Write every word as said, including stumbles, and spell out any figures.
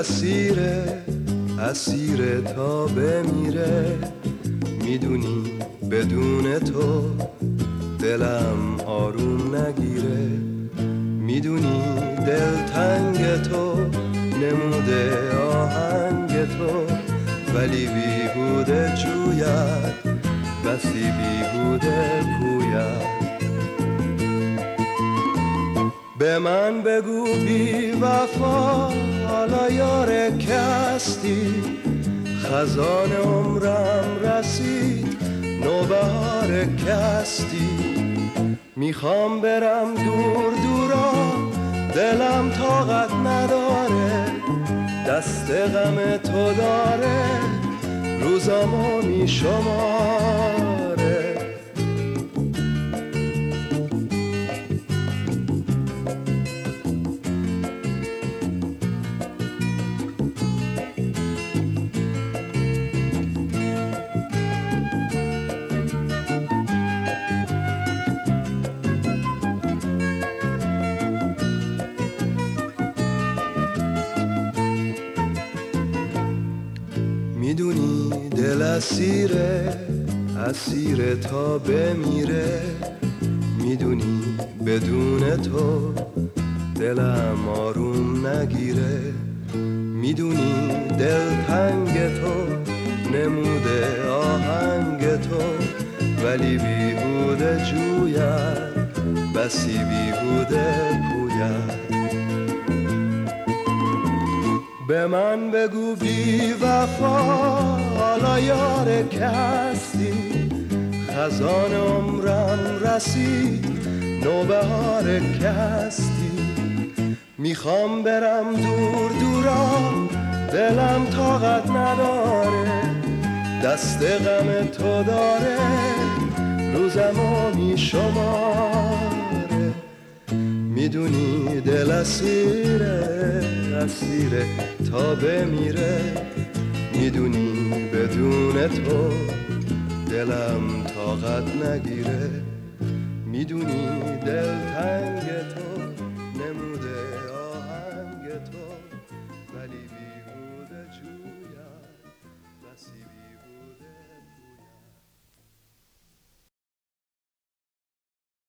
اسیره اسیره تا بمیره، میدونی بدون تو دلم آروم نگیره، میدونی دلتنگ تو نموده آهنگ تو، ولی بیهوده جوید بسی بیهوده پوید. به من بگو بی وفا حالا یار کستی، خزان عمرم رسید نوبهار کستی، میخوام برم دور دورا دلم طاقت نداره، دست غم تو داره روزامو میشماره. میدونی دل اسیره اسیره تا بمیره، میدونی بدون تو دلم آروم نگیره، میدونی دلتنگ تو نموده آهنگ تو، ولی بیهوده جوید بسی بیهوده پوید. به من بگو بی وفا حالا یار کستی، خزان عمرم رسید نوبهار کستی، میخوام برم دور دورا دلم طاقت نداره، دست غم تو داره روزمو میشماره. میدونی دل اسیره اسیره تا بمیره، میدونی بدون تو دلم طاقت نگیره، میدونی دلتنگ تو